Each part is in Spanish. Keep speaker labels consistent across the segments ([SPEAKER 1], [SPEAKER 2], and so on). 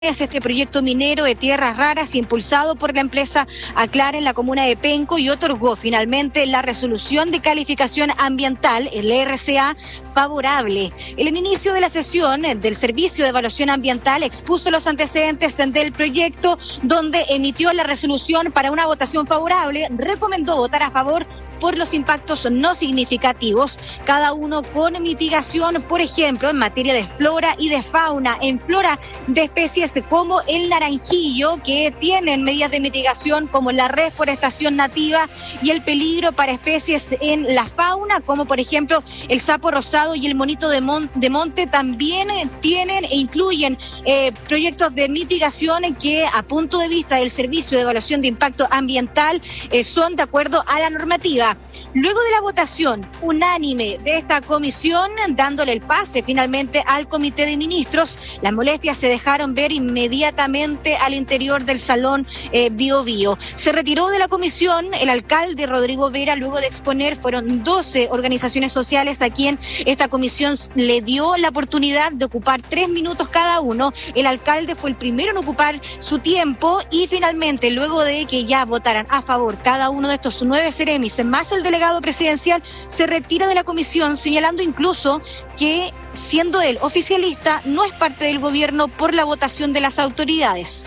[SPEAKER 1] Es este proyecto minero de tierras raras impulsado por la empresa Aclara en la comuna de Penco y otorgó finalmente la resolución de calificación ambiental, el RCA, favorable. En el inicio de la sesión del Servicio de Evaluación Ambiental expuso los antecedentes del proyecto, donde emitió la resolución para una votación favorable, recomendó votar a favor por los impactos no significativos, cada uno con mitigación, por ejemplo, en materia de flora y de fauna. En flora de especies como el naranjillo, que tienen medidas de mitigación como la reforestación nativa, y el peligro para especies en la fauna, como por ejemplo el sapo rosado y el monito de monte, también tienen e incluyen proyectos de mitigación que, a punto de vista del Servicio de Evaluación de Impacto Ambiental, son de acuerdo a la normativa. Luego de la votación unánime de esta comisión, dándole el pase finalmente al Comité de Ministros, las molestias se dejaron ver inmediatamente al interior del Salón Bio Bio. Se retiró de la comisión el alcalde Rodrigo Vera luego de exponer. Fueron 12 organizaciones sociales a quien esta comisión le dio la oportunidad de ocupar 3 minutos cada uno. El alcalde fue el primero en ocupar su tiempo y finalmente, luego de que ya votaran a favor cada uno de estos 9 seremis, más el delegado presidencial, se retira de la comisión, señalando incluso que, siendo él oficialista, no es parte del gobierno por la votación de las autoridades.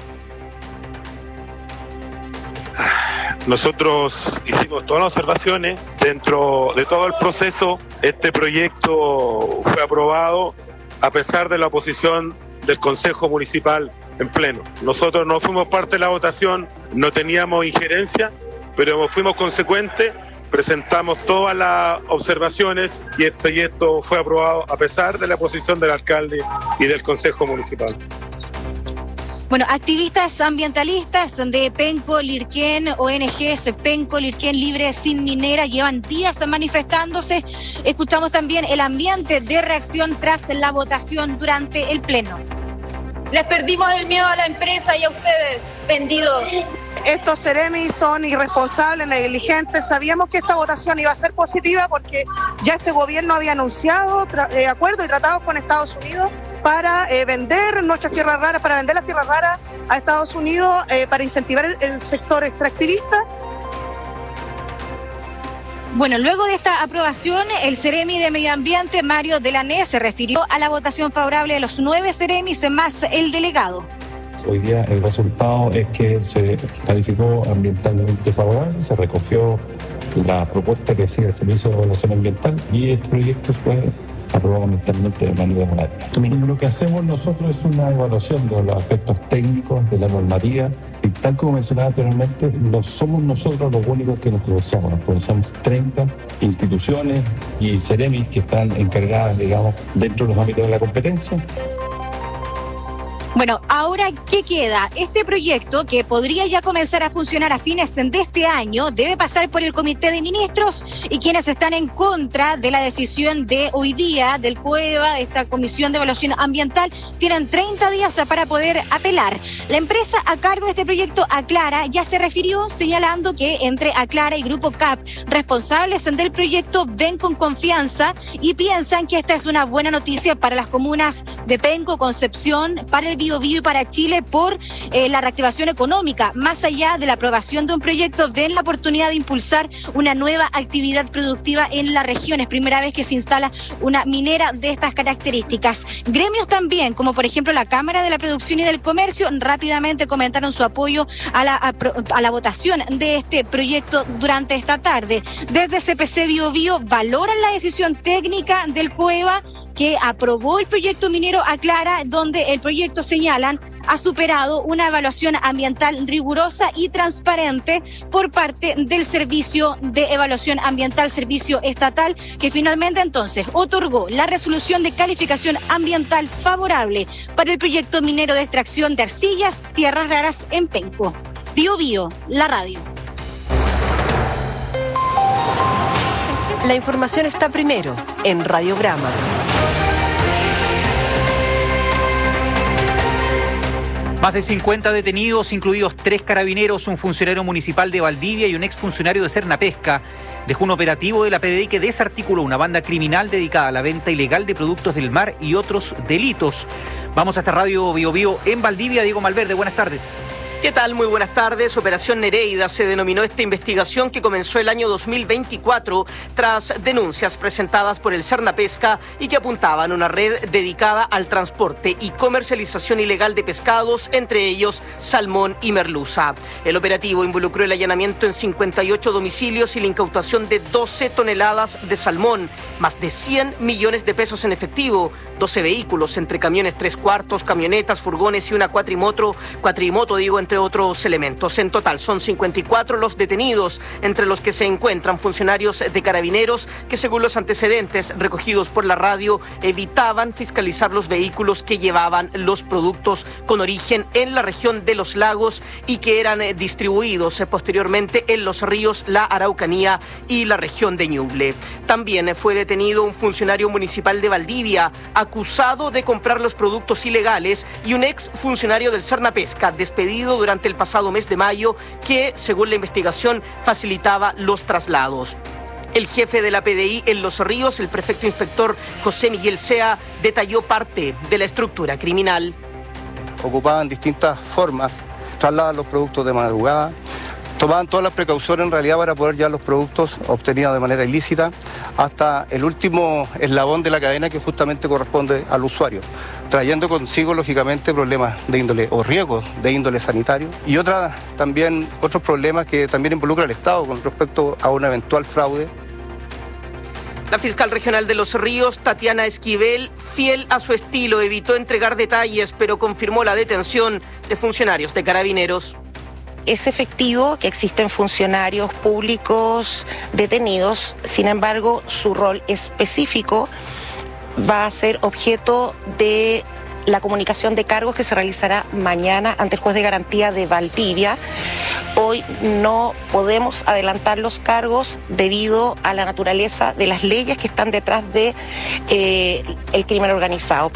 [SPEAKER 2] Nosotros hicimos todas las observaciones. Dentro de todo el proceso, este proyecto fue aprobado a pesar de la oposición del Consejo Municipal en pleno. Nosotros no fuimos parte de la votación, no teníamos injerencia, pero fuimos consecuentes. Presentamos todas las observaciones y esto fue aprobado a pesar de la posición del alcalde y del Consejo Municipal.
[SPEAKER 1] Bueno, activistas ambientalistas de Penco, Lirquén, ONGs Penco, Lirquén Libre Sin Minera, llevan días manifestándose. Escuchamos también el ambiente de reacción tras la votación durante el pleno.
[SPEAKER 3] Les perdimos el miedo a la empresa y a ustedes, vendidos.
[SPEAKER 4] Estos seremis son irresponsables, negligentes. Sabíamos que esta votación iba a ser positiva porque ya este gobierno había anunciado acuerdos y tratados con Estados Unidos para vender nuestras tierras raras, para vender las tierras raras a Estados Unidos, para incentivar el sector extractivista.
[SPEAKER 1] Bueno, luego de esta aprobación, el Seremi de Medio Ambiente, Mario Delanés, se refirió a la votación favorable de los 9 seremis más el delegado.
[SPEAKER 5] Hoy día el resultado es que se calificó ambientalmente favorable, se recogió la propuesta que hacía el Servicio de Evaluación Ambiental y este proyecto fue aprobado ambientalmente de manera unánime. Lo que hacemos nosotros es una evaluación de los aspectos técnicos de la normativa y, tal como mencionaba anteriormente, no somos nosotros los únicos que nos pronunciamos 30 instituciones y seremis que están encargadas, digamos, dentro de los ámbitos de la competencia.
[SPEAKER 1] Bueno, ahora, ¿qué queda? Este proyecto, que podría ya comenzar a funcionar a fines de este año, debe pasar por el Comité de Ministros, y quienes están en contra de la decisión de hoy día del COEVA, de esta Comisión de Evaluación Ambiental, tienen 30 días para poder apelar. La empresa a cargo de este proyecto, Aclara, ya se refirió señalando que entre Aclara y Grupo CAP, responsables del proyecto, ven con confianza y piensan que esta es una buena noticia para las comunas de Penco, Concepción, para el Bio Bio y para Chile por la reactivación económica. Más allá de la aprobación de un proyecto, ven la oportunidad de impulsar una nueva actividad productiva en la región. Es primera vez que se instala una minera de estas características. Gremios también, como por ejemplo la Cámara de la Producción y del Comercio, rápidamente comentaron su apoyo a la votación de este proyecto durante esta tarde. Desde CPC Bio Bio valoran la decisión técnica del COEVA, que aprobó el proyecto minero Aclara, donde el proyecto, señalan, ha superado una evaluación ambiental rigurosa y transparente por parte del Servicio de Evaluación Ambiental, servicio estatal, que finalmente entonces otorgó la resolución de calificación ambiental favorable para el proyecto minero de extracción de arcillas, tierras raras en Penco. Bio Bio, la radio.
[SPEAKER 6] La información está primero en Radiograma.
[SPEAKER 7] Más de 50 detenidos, incluidos 3 carabineros, un funcionario municipal de Valdivia y un exfuncionario de Sernapesca, dejó un operativo de la PDI que desarticuló una banda criminal dedicada a la venta ilegal de productos del mar y otros delitos. Vamos hasta Radio Bio Bio en Valdivia. Diego Malverde, buenas tardes.
[SPEAKER 8] ¿Qué tal? Muy buenas tardes. Operación Nereida se denominó esta investigación que comenzó el año 2024 tras denuncias presentadas por el Cernapesca y que apuntaban a una red dedicada al transporte y comercialización ilegal de pescados, entre ellos salmón y merluza. El operativo involucró el allanamiento en 58 domicilios y la incautación de 12 toneladas de salmón, más de 100 millones de pesos en efectivo, 12 vehículos entre camiones 3/4, camionetas, furgones y una cuatrimoto, entre otros elementos. En total son 54 los detenidos, entre los que se encuentran funcionarios de Carabineros que, según los antecedentes recogidos por la radio, evitaban fiscalizar los vehículos que llevaban los productos con origen en la región de los lagos y que eran distribuidos posteriormente en los ríos La Araucanía y la región de Ñuble. También fue detenido un funcionario municipal de Valdivia acusado de comprar los productos ilegales y un ex funcionario del Cernapesca despedido durante el pasado mes de mayo que, según la investigación, facilitaba los traslados. El jefe de la PDI en Los Ríos, el prefecto inspector José Miguel Sea, detalló parte de la estructura criminal.
[SPEAKER 9] Ocupaban distintas formas, trasladaban los productos de madrugada, tomaban todas las precauciones en realidad para poder llevar los productos obtenidos de manera ilícita hasta el último eslabón de la cadena que justamente corresponde al usuario, trayendo consigo lógicamente problemas de índole o riesgos de índole sanitario y otros problemas que también involucra al Estado con respecto a un eventual fraude.
[SPEAKER 8] La fiscal regional de Los Ríos, Tatiana Esquivel, fiel a su estilo, evitó entregar detalles, pero confirmó la detención de funcionarios de Carabineros.
[SPEAKER 10] Es efectivo que existen funcionarios públicos detenidos, sin embargo, su rol específico va a ser objeto de la comunicación de cargos que se realizará mañana ante el juez de garantía de Valdivia. Hoy no podemos adelantar los cargos debido a la naturaleza de las leyes que están detrás de el crimen organizado.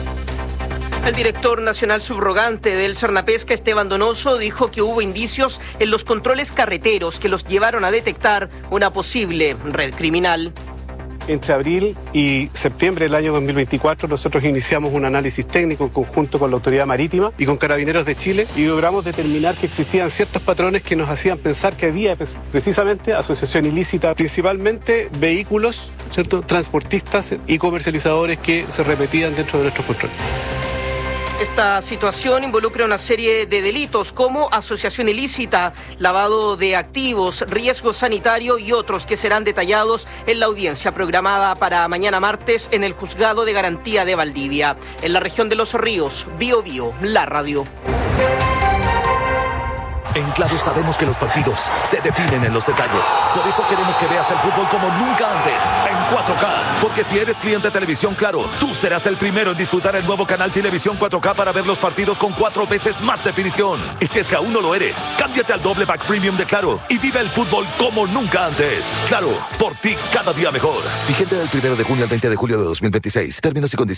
[SPEAKER 8] El director nacional subrogante del Cernapesca, Esteban Donoso, dijo que hubo indicios en los controles carreteros que los llevaron a detectar una posible red criminal.
[SPEAKER 11] Entre abril y septiembre del año 2024 nosotros iniciamos un análisis técnico en conjunto con la Autoridad Marítima y con Carabineros de Chile y logramos determinar que existían ciertos patrones que nos hacían pensar que había precisamente asociación ilícita, principalmente vehículos, ¿cierto?, transportistas y comercializadores que se repetían dentro de nuestros controles.
[SPEAKER 8] Esta situación involucra una serie de delitos como asociación ilícita, lavado de activos, riesgo sanitario y otros que serán detallados en la audiencia programada para mañana martes en el Juzgado de Garantía de Valdivia. En la región de Los Ríos, Bio Bio, la radio.
[SPEAKER 12] En Claro sabemos que los partidos se definen en los detalles. Por eso queremos que veas el fútbol como nunca antes, en 4K. Porque si eres cliente de Televisión Claro, tú serás el primero en disfrutar el nuevo canal Televisión 4K para ver los partidos con 4 veces más definición. Y si es que aún no lo eres, cámbiate al doble pack premium de Claro y vive el fútbol como nunca antes. Claro, por ti cada día mejor. Vigente del 1 de junio al 20 de julio de 2026. Términos y condiciones.